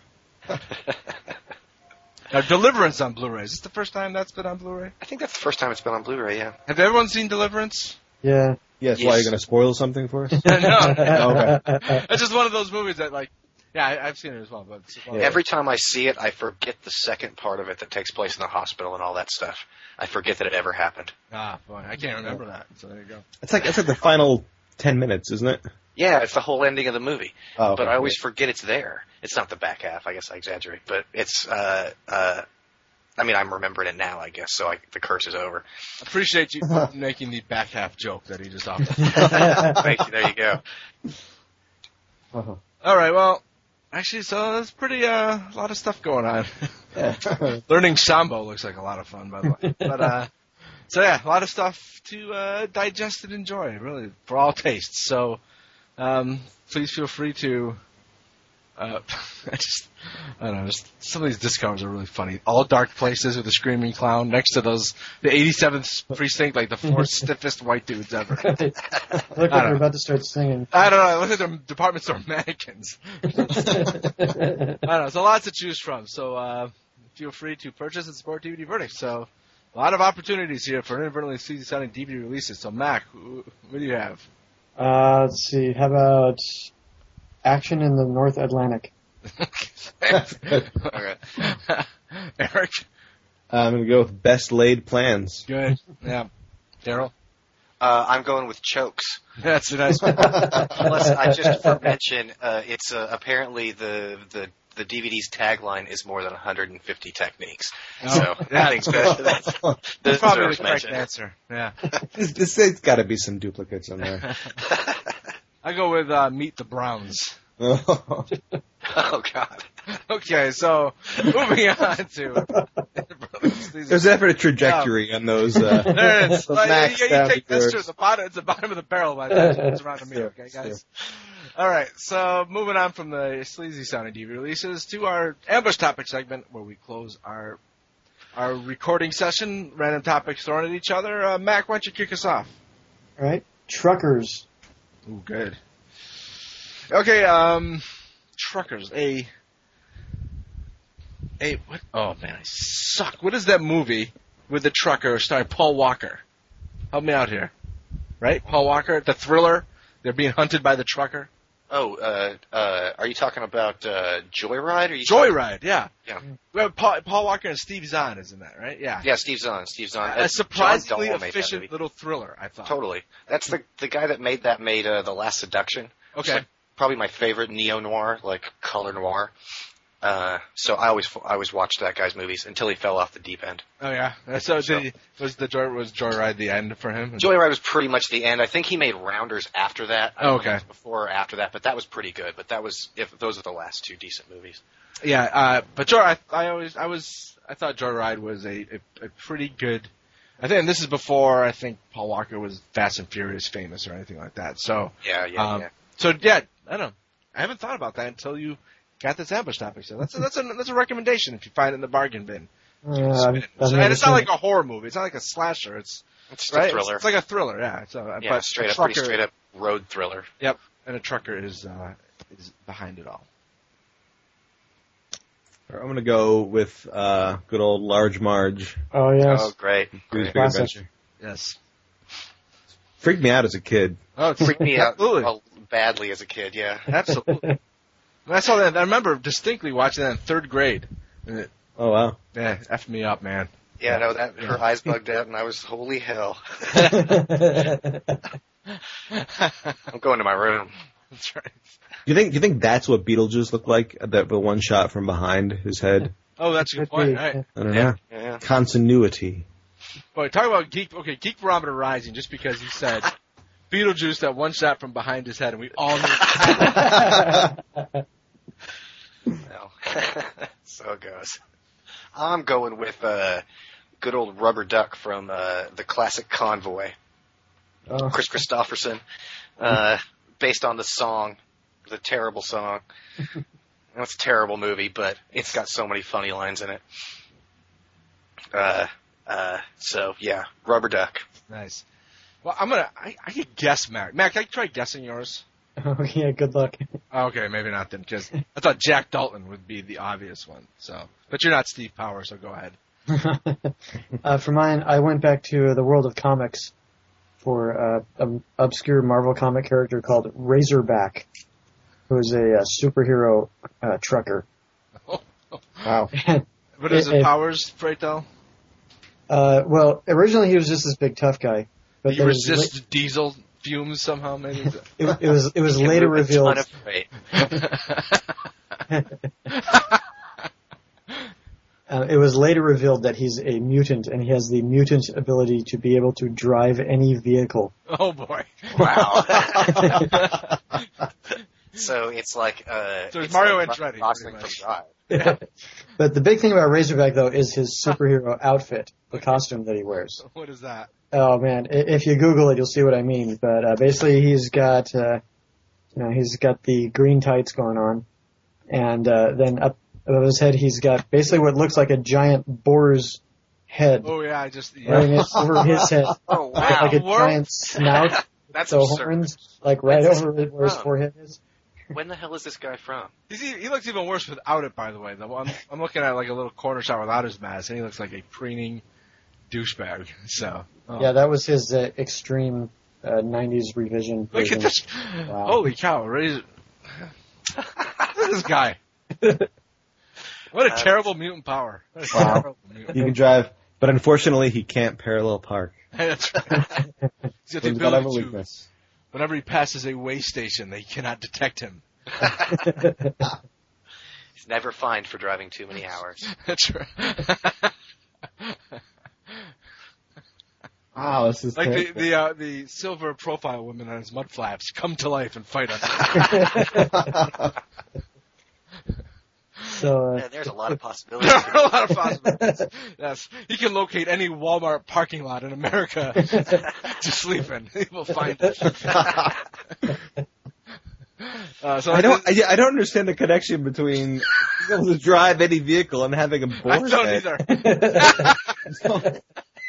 Now, Deliverance on Blu-ray. Is this the first time that's been on Blu-ray? I think that's the first time it's been on Blu-ray, yeah. Have everyone seen Deliverance? Yeah. Yes, Yes. why are you going to spoil something for us? no. Okay. It's just one of those movies that, like, yeah, I, I've seen it as well. But it's one of Every time I see it, I forget the second part of it that takes place in the hospital and all that stuff. I forget that it ever happened. those- ah, boy, I can't remember that. So there you go. It's like it's like the final ten minutes, isn't it? Yeah, it's the whole ending of the movie. Oh, But okay. I always forget it's there. It's not the back half. I guess I exaggerate. But it's, uh, uh, I mean, I'm remembering it now, I guess, so I, the curse is over. Appreciate you making the back half joke that he just offered. Thank you. There you go. Uh-huh. All right, well, actually, so there's pretty uh, a lot of stuff going on. Yeah. Learning Sambo looks like a lot of fun, by the way. But uh, so yeah, a lot of stuff to uh, digest and enjoy, really, for all tastes. So um, please feel free to. Uh, I just, I don't know, just some of these discounts are really funny. All dark places with a screaming clown next to those, the eighty-seventh precinct, like the four stiffest white dudes ever. Look like they're about to start singing. I don't know, look at their department store mannequins. I don't know, so lots to choose from. So uh, feel free to purchase and support D V D Verdict. So a lot of opportunities here for inadvertently sleazy sounding D V D releases. So Mac, who- what do you have? Uh, let's see. How about Action in the North Atlantic? Okay. Eric? I'm going to go with Best Laid Plans. Good. Yeah. Daryl? Uh, I'm going with Chokes. That's a nice one. Unless I just for mention, uh, it's uh, apparently the, the the D V D's tagline is more than one hundred fifty techniques. Oh, so yeah. I think that, that's, That's that probably the deserves correct mention. answer. Yeah. This, this, there's got to be some duplicates on there. I go with uh, Meet the Browns. Oh. Oh God. Okay, so moving on to. There's ever a trajectory on those. Uh, There it is. those Like, max you, you take down this yours. to the bottom. It's the bottom of the barrel by the time it comes around to me. Okay, guys. All right. So moving on from the sleazy sounding D V D releases to our ambush topic segment, where we close our our recording session. Random topics thrown at each other. Uh, Mac, why don't you kick us off? All right. Truckers. Ooh, good. Okay. Um, truckers. A. A what? Oh man, I suck. What is that movie with the trucker starring Paul Walker? Help me out here. Right, Paul Walker, the thriller. They're being hunted by the trucker. Oh, uh, uh, are you talking about uh, Joyride? Or are you talking- Joyride, yeah. Yeah. Well, Paul, Paul Walker and Steve Zahn is in that, right? Yeah. Yeah, Steve Zahn. Steve Zahn. A Uh, surprisingly John Dahl made that efficient movie. little thriller, I thought. Totally. That's the the guy that made that made uh, The Last Seduction. It's Okay. like probably my favorite neo noir, like color noir. Uh, so I always I always watched that guy's movies until he fell off the deep end. Oh yeah. So, did he, was the Joy, was Joyride the end for him? Joyride was pretty much the end. I think he made Rounders after that. I don't Oh, know if okay. it was before or after that, but that was pretty good. But that was if those are the last two decent movies. Yeah, uh, but Joy, I, I always, I was, I thought Joyride was a, a, a pretty good. I think, and this is before I think Paul Walker was Fast and Furious famous or anything like that. So, Yeah, yeah, um, yeah. so yeah, I don't know. I haven't thought about that until you got this ambush topic. So that's a, that's a that's a recommendation if you find it in the bargain bin. Uh, I've, I've So- never and it's not seen like it. a horror movie. It's not like a slasher. It's It's just right. a thriller. It's, it's like a thriller. Yeah. So, yeah, but straight a up, trucker, pretty straight up road thriller. Yep. And a trucker is uh, is behind it all. I'm going to go with uh, good old Large Marge. Oh, yes. Oh, great. Grease great. Big Classic. Adventure. Yes. Freaked me out as a kid. Oh, it's Freaked me out Absolutely. uh, badly as a kid. Yeah. Absolutely. When I saw that, I remember distinctly watching that in third grade. And it, Oh, wow. yeah, effed me up, man. Yeah, no, that her eyes bugged out, and I was holy hell. I'm going to my room. That's right. Do you think? Do you think that's what Beetlejuice looked like? That the one shot from behind his head. Oh, that's a good Could point. be. All right. I don't Yeah, know. yeah. Continuity. Boy, talk about geek. Okay, Geek Barometer rising just because he said Beetlejuice that one shot from behind his head, and we all knew. No. So it goes. I'm going with uh, good old Rubber Duck from uh, the classic Convoy. Oh. Chris Christopherson, uh, based on the song, the terrible song. Well, it's a terrible movie, but it's got so many funny lines in it. Uh, uh, so yeah, Rubber Duck. Nice. Well, I'm gonna. I, I could guess Mac. Mac, can I try guessing yours? Oh, yeah, good luck. Okay, maybe not then, because I thought Jack Dalton would be the obvious one. So, but you're not Steve Powers, so go ahead. uh, for mine, I went back to the world of comics for uh, an obscure Marvel comic character called Razorback, who is a, uh superhero uh, trucker. Wow. What is It- his it- powers, Fredo? Uh, well, originally he was just this big tough guy, but You then it was resist diesel fumes somehow, maybe. la- it, it was it was Can later move a revealed. ton of freight. Uh, it it was later revealed that he's a mutant, and he has the mutant ability to be able to drive any vehicle. Oh boy! Wow. So it's like uh, So it's it's Mario like Andretti, Gosling pretty from much. Drive. But the big thing about Razorback, though, is his superhero outfit, the costume that he wears. What is that? Oh man, I- if you Google it, you'll see what I mean. But uh, basically, he's got, uh, you know, he's got the green tights going on, and uh, then up above his head, he's got basically what looks like a giant boar's head, Oh yeah, I just yeah. wearing it over his head, Oh wow! like a World? giant snout, That's so absurd. horns, like right Where's over this where his from? forehead is. When the hell is this guy from? He's, e- he looks even worse without it, by the way. Though I'm, I'm looking at like a little corner shot without his mask, and he looks like a preening douchebag. So oh. Yeah, that was his uh, extreme uh, nineties revision Look version. at this! Wow. Holy cow! Razor. Look at this guy. What a Uh, terrible mutant power. What a Wow. terrible mutant. He can drive, but unfortunately, he can't parallel park. That's right. He's got the He's got a ability to. weakness. Whenever he passes a way station, they cannot detect him. He's never fined for driving too many hours. That's right. Wow, this is Like the terrible. the uh, the silver profile women on his mud flaps come to life and fight on. So, uh, Yeah, there's a lot of possibilities. There are a lot of possibilities. Yes, he can locate any Walmart parking lot in America to sleep in. He will find it. Uh, so I don't. I, I don't understand the connection between being able to drive any vehicle and having a I board don't head. either.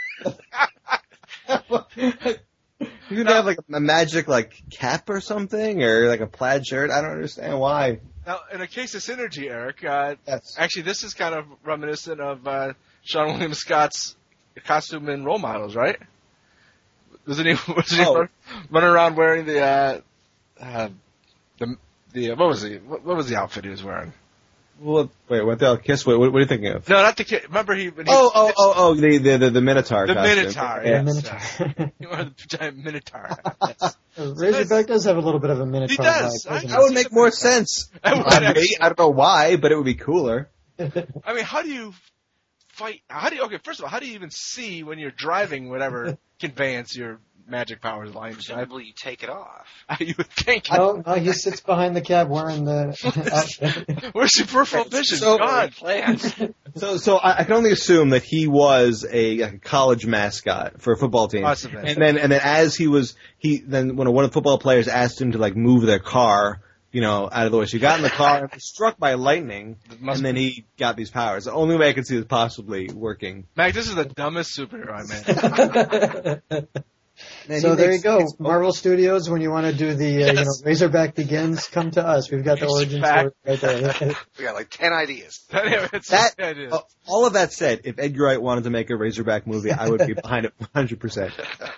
You could have like a magic like cap or something, or like a plaid shirt. I don't understand why. Now, in a case of synergy, Eric, uh, That's actually, this is kind of reminiscent of uh, Sean William Scott's costume in Role Models, right? Wasn't he, wasn't he Oh. running around wearing the, uh, uh, the, the, uh, what was he, what, what was the outfit he was wearing? well. Wait, what the hell? Kiss? Wait, what, what are you thinking of? No, not the kid. Remember he, when he Oh, oh, oh, oh, the the the, the Minotaur. the costume. Minotaur, Yeah. yes. Minotaur. He wore the giant Minotaur. Razorback does have a little bit of a Minotaur. He does. vibe, doesn't I- That would make more sense. I would On me. actually. I don't know why, but it would be cooler. I mean, how do you fight? How do you? Okay, first of all, how do you even see when you're driving whatever conveyance your magic powers line? Presumably you take it off. You would think. No, no, he sits behind the cab wearing the outfit. Where's your peripheral vision? So- God. Plans. So, so I, I can only assume that he was a, like a college mascot for a football team. Must have been. And then, and then as he was, he then when one of the football players asked him to like move their car, you know, out of the way, so he got in the car and was struck by lightning, It must and then he got these powers. The only way I could see is possibly working. Mac, this is the dumbest superhero I met. Man, So he there you makes- go, makes- Marvel Studios. When you want to do the, uh, you know, Yes. Razorback Begins, come to us. We've got the origin story right there. We got like ten ideas. It's- That- it is. Uh, all of that said, if Edgar Wright wanted to make a Razorback movie, I would be behind it one hundred percent.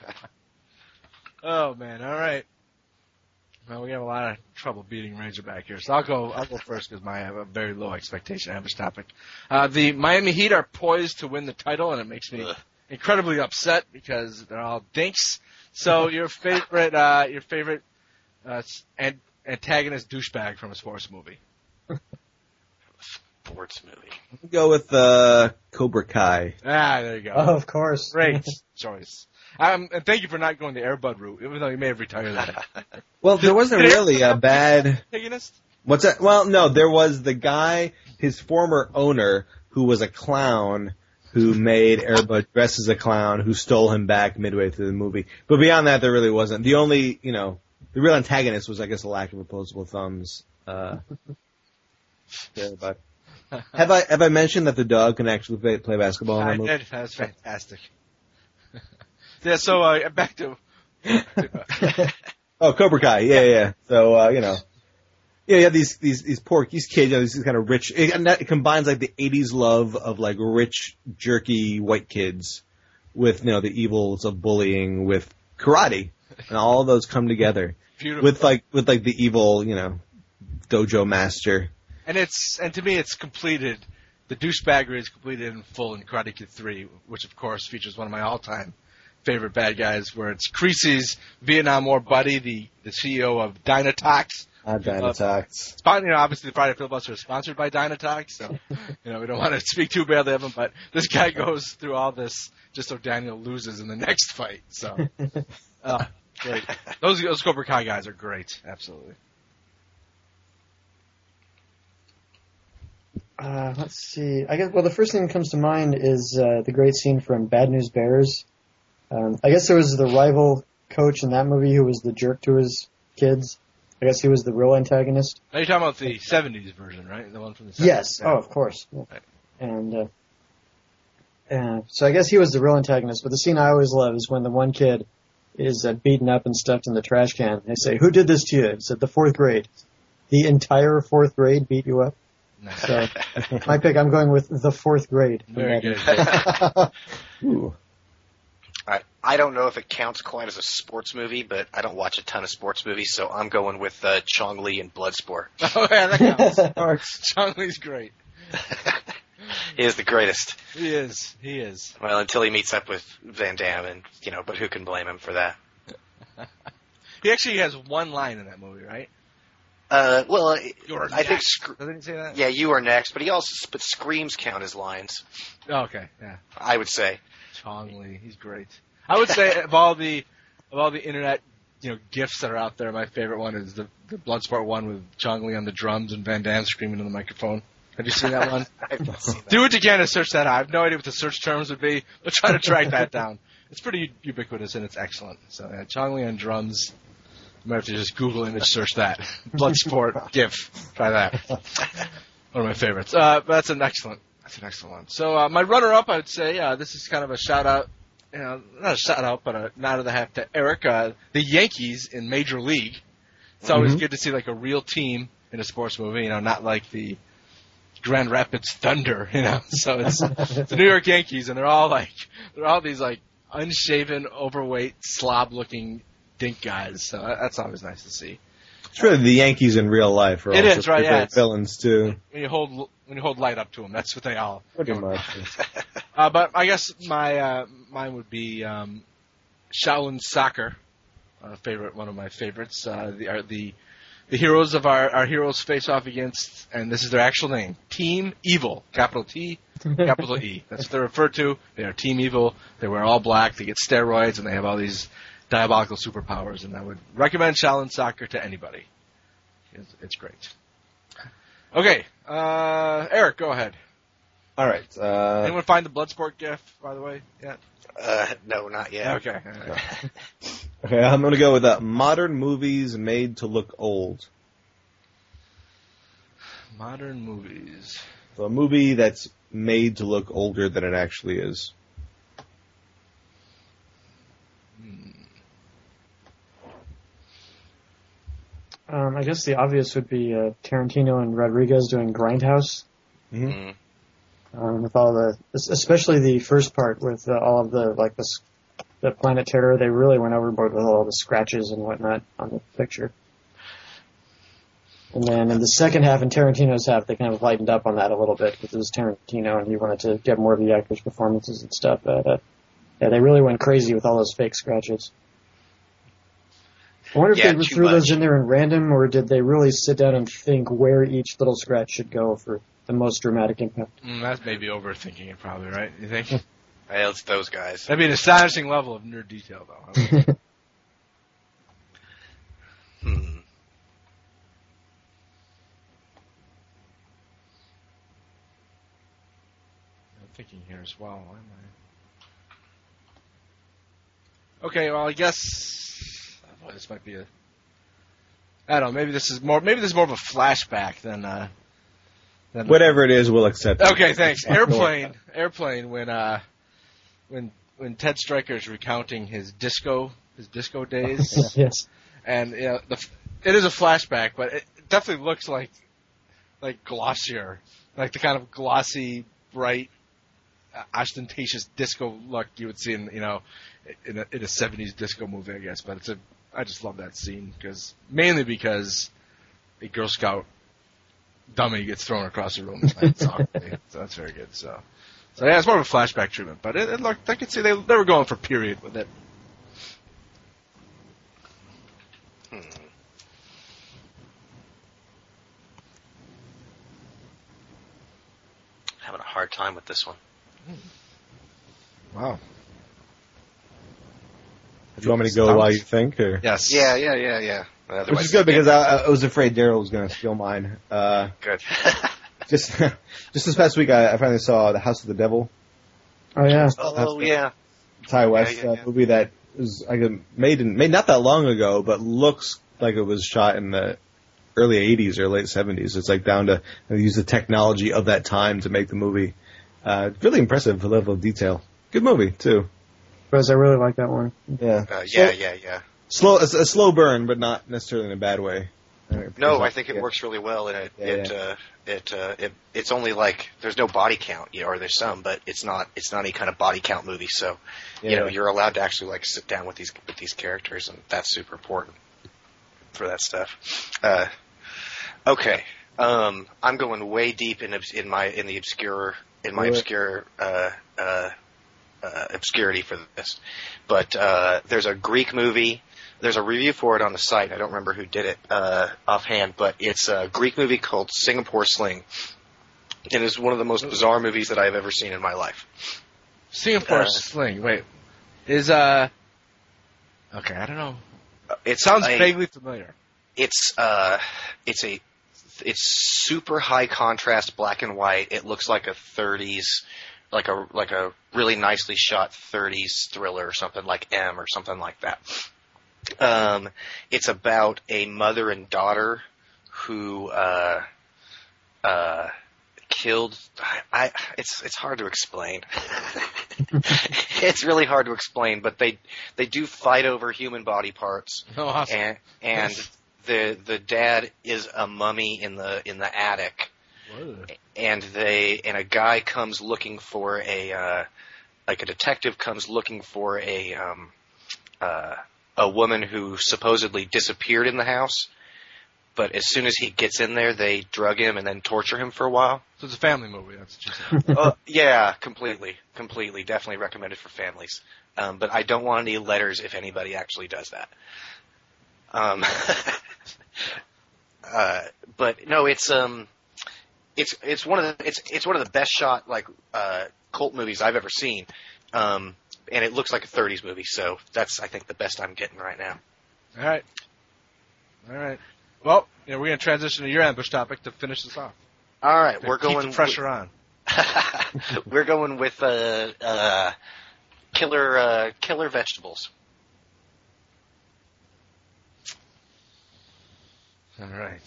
Oh man, all right. Well, we have a lot of trouble beating Razorback here, so I'll go. I'll go first because I have a very low expectation on this topic. Uh, the Miami Heat are poised to win the title, and it makes me Ugh. incredibly upset because they're all dinks. So your favorite, uh, your favorite uh, s- an- antagonist douchebag from a sports movie? Sports movie. Go with uh, Cobra Kai. Ah, there you go. Oh, of course. Great choice. Um, and thank you for not going the Airbud route, even though you may have retired that. Well, there wasn't really a bad. Antagonist? What's that? Well, no, there was the guy, his former owner, who was a clown, who made Airbud dress as a clown, who stole him back midway through the movie. But beyond that, there really wasn't. The only, you know, the real antagonist was, I guess, a lack of opposable thumbs. Uh, there, but have I have I mentioned that the dog can actually play, play basketball in I that movie? did. That was fantastic. Yeah, so uh, back to. Oh, Cobra Kai, yeah, yeah. So uh, you know, yeah, you have these these these poor these kids, you know, these kind of rich, and that it combines like the eighties love of like rich, jerky white kids with you know the evils of bullying with karate, and all of those come together Beautiful. with like with like the evil, you know, dojo master. And it's and to me it's completed. The douchebaggery is completed in full in Karate Kid three, which of course features one of my all-time favorite bad guys, where it's Creasy's Vietnam War buddy, the, the C E O of Dynatox, Uh, Dynatox. Spon- you know, obviously the Friday Filibuster is sponsored by Dynatox, so you know we don't want to speak too badly of him. But this guy goes through all this just so Daniel loses in the next fight. So, uh, great. Those those Cobra Kai guys are great. Absolutely. Uh, let's see. I guess. Well, the first thing that comes to mind is uh, the great scene from Bad News Bears. Um, I guess there was the rival coach in that movie who was the jerk to his kids. I guess he was the real antagonist. Now you're talking about the seventies version, right? The one from the seventies. Yes. Oh, of course. Yeah. Right. And uh, uh, so I guess he was the real antagonist. But the scene I always love is when the one kid is uh, beaten up and stuffed in the trash can. They say, "Who did this to you?" He said, "The fourth grade." The entire fourth grade beat you up. Nice. So my pick, I'm going with the fourth grade. Very good. Ooh. I, I don't know if it counts quite as a sports movie, but I don't watch a ton of sports movies, so I'm going with uh, Chong Li and Bloodsport. Oh yeah, that counts. Chong Li's great. He is the greatest. He is. He is. Well, until he meets up with Van Damme, and you know, but who can blame him for that? He actually has one line in that movie, right? Uh, well, You're I think, next. sc- Doesn't he say that? yeah, you are next, but he also, but screams count as lines. Oh, okay. Yeah. I would say. Chong Li, he's great. I would say of all the of all the internet, you know, gifs that are out there, my favorite one is the the Bloodsport one with Chong Li on the drums and Van Damme screaming in the microphone. Have you seen that one? I haven't seen that. Do it again and search that out. I have no idea what the search terms would be, but try to track that down. It's pretty ubiquitous and it's excellent. So yeah, Chong Li on drums. You might have to just Google image search that. Bloodsport GIF. Try that. One of my favorites. Uh, but that's an excellent. That's an excellent one. So uh, my runner-up, I would say, uh, this is kind of a shout-out. You know, not a shout-out, but a nod of the hat to Eric. Uh, the Yankees in Major League. It's always Mhm. good to see like a real team in a sports movie. You know, not like the Grand Rapids Thunder. You know, so it's the New York Yankees, and they're all like they're all these like unshaven, overweight, slob-looking dink guys. So that's always nice to see. It's really the Yankees in real life are It also is, right, pretty yeah, great it's- villains too. When you hold when you hold light up to them, that's what they all. Pretty much. Uh, but I guess my uh, mine would be um, Shaolin Soccer, uh, favorite one of my favorites. Uh, the are the the heroes of our our heroes face off against, and this is their actual name, Team Evil, capital T, capital E. That's what they're referred to. They are Team Evil. They wear all black. They get steroids, and they have all these diabolical superpowers. And I would recommend Shaolin Soccer to anybody. It's, it's great. Okay, uh, Eric, go ahead. All right. Uh, Anyone find the Bloodsport gif, by the way? Yeah. Uh, no, not yet. Okay. All right. okay, I'm going to go with uh, modern movies made to look old. Modern movies. So a movie that's made to look older than it actually is. Um, I guess the obvious would be uh, Tarantino and Rodriguez doing Grindhouse. Mm. Um, with all the, especially the first part with uh, all of the like the s- the Planet Terror, they really went overboard with all the scratches and whatnot on the picture. And then in the second half, in Tarantino's half, they kind of lightened up on that a little bit because it was Tarantino and he wanted to get more of the actors' performances and stuff. But uh, yeah, they really went crazy with all those fake scratches. I wonder if Yeah, they too threw those much. in there in random, or did they really sit down and think where each little scratch should go for the most dramatic impact? Mm, that's maybe overthinking it, probably, right? You think? Well, it's those guys. That'd be an astonishing level of nerd detail, though. Hmm. I'm thinking here as well. Why am I? Okay, well, I guess oh, boy, this might be a. I don't know. Maybe this is more. Maybe this is more of a flashback than. Uh, than Whatever it is, we'll accept it. Okay, thanks. Airplane, airplane. When uh, when when Ted Stryker is recounting his disco, his disco days, Yes. and you know, the it is a flashback, but it definitely looks like like glossier, like the kind of glossy, bright, uh, ostentatious disco look you would see in you know in a, in a seventies disco movie, I guess. But it's a I just love that scene because mainly because a Girl Scout dummy gets thrown across the room. And so that's very good. So, so yeah, it's more of a flashback treatment, but it, it looked. I could see they they were going for period with it. Hmm. having a hard time with this one. Wow. Do you want me to go while you think? Or? Yes. Yeah, yeah, yeah, yeah. Otherwise, Which is good because I, I was afraid Daryl was going to steal mine. Uh, good. just, just this past week, I, I finally saw The House of the Devil. Oh yeah. Oh yeah. Ty West Yeah, yeah, yeah. Uh, movie that was like made in, made not that long ago, but looks like it was shot in the early eighties or late seventies. It's like down to uh, use the technology of that time to make the movie. Uh, really impressive level of detail. Good movie too. Because I really like that one. Yeah. Uh, yeah, Slow- yeah, yeah. Slow, a, a slow burn, but not necessarily in a bad way. No, I think it Yeah. works really well, and it Yeah, it, yeah. Uh, it uh, it it's only like there's no body count, you know, or there's some, but it's not it's not any kind of body count movie. So, you know, Yeah. you're allowed to actually like sit down with these with these characters, and that's super important for that stuff. Uh, okay, um, I'm going way deep in obs- in my in the obscure in my Do it. obscure uh, uh, uh, obscurity for this, but uh, there's a Greek movie. There's a review for it on the site. I don't remember who did it uh, offhand, but it's a Greek movie called Singapore Sling. It is one of the most bizarre movies that I've ever seen in my life. Singapore Uh, Sling. Wait, is uh. Okay, I don't know. It It sounds a, vaguely familiar. It's uh, it's a it's super high contrast black and white. It looks like a thirties, like a like a really nicely shot thirties thriller or something like M or something like that. Um, it's about a mother and daughter who uh, uh, killed. I, I it's it's hard to explain. It's really hard to explain, but they they do fight over human body parts, Oh, awesome. and and the the dad is a mummy in the in the attic, Whoa. and they and a guy comes looking for a uh, like a detective comes looking for a um, uh, a woman who supposedly disappeared in the house, but as soon as he gets in there, they drug him and then torture him for a while. So it's a family movie. That's what you said. Oh, yeah, completely, completely, definitely recommended for families. Um, but I don't want any letters if anybody actually does that. Um, uh, but no, it's um, it's it's one of the it's it's one of the best shot like uh, cult movies I've ever seen. Um, and it looks like a thirties movie, so that's I think the best I'm getting right now. All right. All right. Well, you know, we're going to transition to your ambush topic to finish this off. All right, To we're keep going the pressure on. we're going with uh, uh, killer uh, killer vegetables. All right.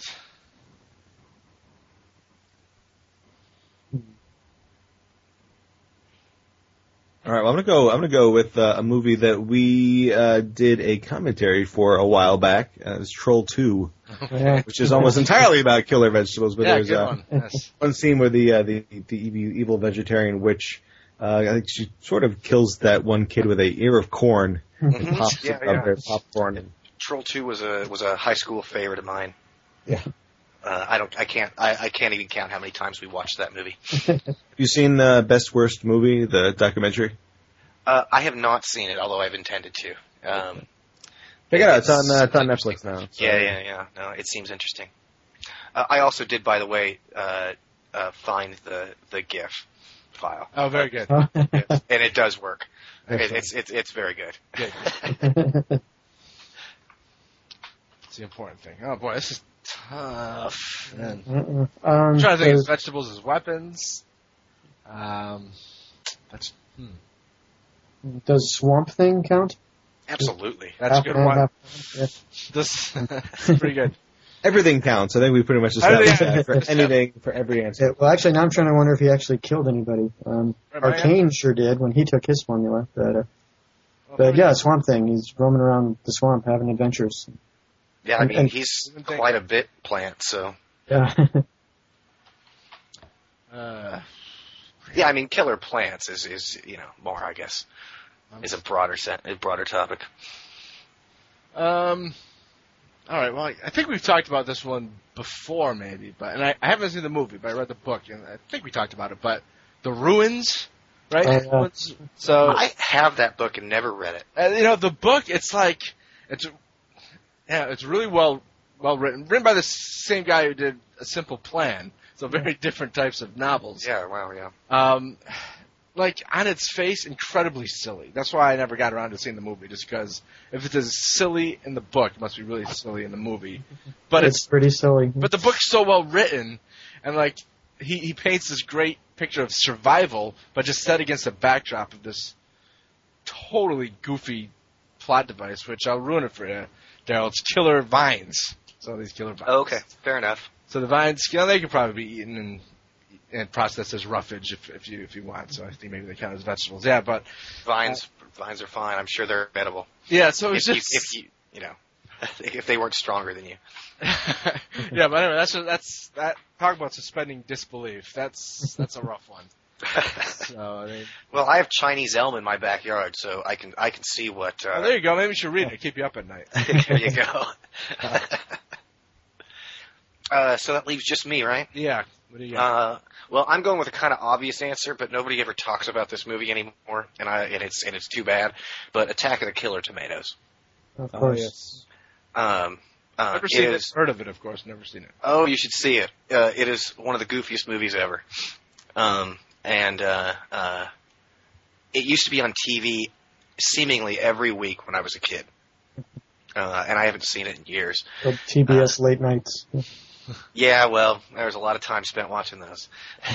All right, well, I'm gonna go. I'm gonna go with uh, a movie that we uh, did a commentary for a while back. Uh, it's Troll Two, Yeah. which is almost entirely about killer vegetables. But yeah, there's good uh, one. Yes. one scene where the uh, the the evil, evil vegetarian witch, uh, I think she sort of kills that one kid with a ear of corn and Mhm. pops Yeah, up yeah. their popcorn. And, Troll Two was a was a high school favorite of mine. Yeah. Uh, I don't. I can't. I, I can't even count how many times we watched that movie. have you seen the Best Worst Movie, the documentary? Uh, I have not seen it, although I've intended to. Um, Check it out. It's on It's- uh, it's on Netflix now. So- yeah, yeah, yeah. No, it seems interesting. Uh, I also did, by the way, uh, uh, find the the GIF file, Oh, very good. and it does work. It, Excellent. it's it's it's very good. Good. It's the important thing. Oh boy, this is tough. Man. Uh-uh. I'm Um, trying to think of there's- vegetables as weapons. Um, that's hmm, does Swamp Thing count? Absolutely. that's a Half good and one. half- yeah. This is pretty good. Everything counts. I think we pretty much Everything- established that for anything, for every answer. Yeah, well, actually, now I'm trying to wonder if he actually killed anybody. Um, Right, Maya? Arcane sure did when he took his formula, but uh, Well, but yeah, Swamp Thing. He's roaming around the swamp having adventures. Yeah, I And- mean and- he's quite a bit plant, so Yeah. Uh, yeah. I mean, killer plants is is you know more, I guess, is a broader set, a broader topic. Um. All right. Well, I, I think we've talked about this one before, maybe, but and I, I haven't seen the movie, but I read the book, and I think we talked about it. But the ruins, right? Oh, yeah. Ruins. So I have that book and never read it. uh, you know, the book, it's like it's yeah, it's really well well written, written by the same guy who did A Simple Plan. It's So very different types of novels. Yeah, wow, yeah. Um, like, on its face, incredibly silly. That's why I never got around to seeing the movie, just because if it's as silly in the book, it must be really silly in the movie. But it's, it's pretty silly. But the book's so well written, and like he he paints this great picture of survival, but just set against a backdrop of this totally goofy plot device, which I'll ruin it for you, Daryl. It's killer vines. So these killer vines. Oh, okay, fair enough. So the vines, you know, they could probably be eaten and and processed as roughage if, if you if you want. So I think maybe they count as vegetables. Yeah, but Vines uh, vines are fine. I'm sure they're edible. Yeah, so it's if just you, if you you know if they weren't stronger than you. Yeah, but anyway, that's that's that. Talk about suspending disbelief. That's that's a rough one. So, I mean, well, I have Chinese elm in my backyard, so I can I can see what. Uh, oh, there you go. Maybe you should read it. Keep you up at night. There you go. uh, so that leaves just me, right? Yeah. What do you got? Uh, well, I'm going with a kind of obvious answer, but nobody ever talks about this movie anymore, and I and it's and it's too bad. But Attack of the Killer Tomatoes. Of course. Oh, yes. Um, uh, Never it seen is, it. Heard of it, of course. Never seen it. Oh, you should see it. Uh, it is one of the goofiest movies ever. Um, and uh, uh, it used to be on T V seemingly every week when I was a kid, uh, and I haven't seen it in years. Or T B S uh, late nights. Yeah, well, there was a lot of time spent watching those.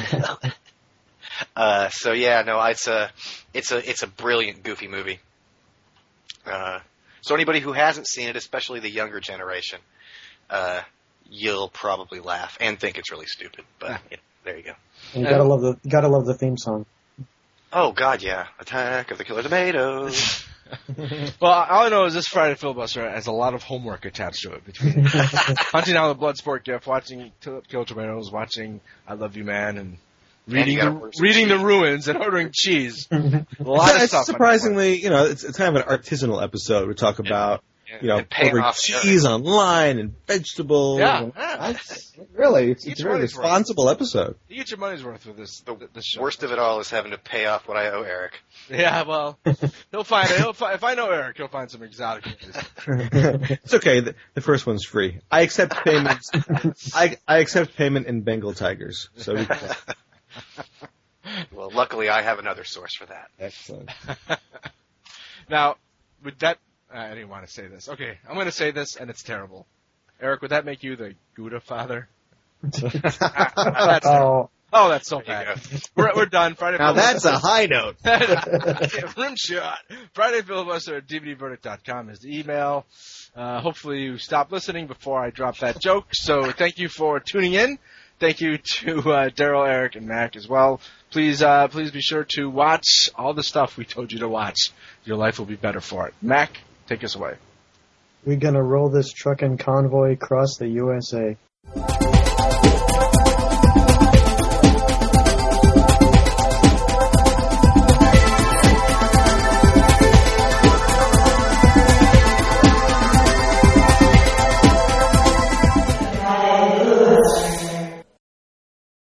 uh, so yeah, no, it's a, it's a, it's a brilliant, goofy movie. Uh, so anybody who hasn't seen it, especially the younger generation, uh, you'll probably laugh and think it's really stupid. But yeah, there you go. And you gotta love the, you gotta love the theme song. Oh God, yeah! Attack of the Killer Tomatoes. Well, all I know is this Friday Filibuster has a lot of homework attached to it between hunting down the Bloodsport gift, watching Killer Tomatoes, watching I Love You Man, and reading and the reading cheese. the ruins and ordering cheese. A lot it's, of stuff. Surprisingly, you know, it's, it's kind of an artisanal episode. We talk about Yeah. you know And paying ordering off cheese online and vegetables. Yeah, And yeah. it's- really, it's, Each it's a very one is worth. responsible episode. You get your money's worth with this. The this show. worst of it all is having to pay off what I owe Eric. Yeah, well, he'll find it. He'll fi- if I know Eric, he'll find some exotic movies. It's okay. The, the first one's free. I accept payments. I I accept payment in Bengal tigers. So we can, Well, luckily I have another source for that. excellent. Now, would that? I didn't want to say this. Okay, I'm going to say this, and it's terrible. Eric, would that make you the Gouda father? That's Oh, oh, that's so There you bad. We're, we're done. Friday. Now that's a high note. Rim shot. Friday Filibuster at D V D verdict dot com is the email. Uh, hopefully you stop listening before I drop that joke. So thank you for tuning in. Thank you to uh, Daryl, Eric, and Mac as well. Please, uh, please be sure to watch all the stuff we told you to watch. Your life will be better for it. Mac, take us away. we're gonna roll this truck and convoy across the U S A.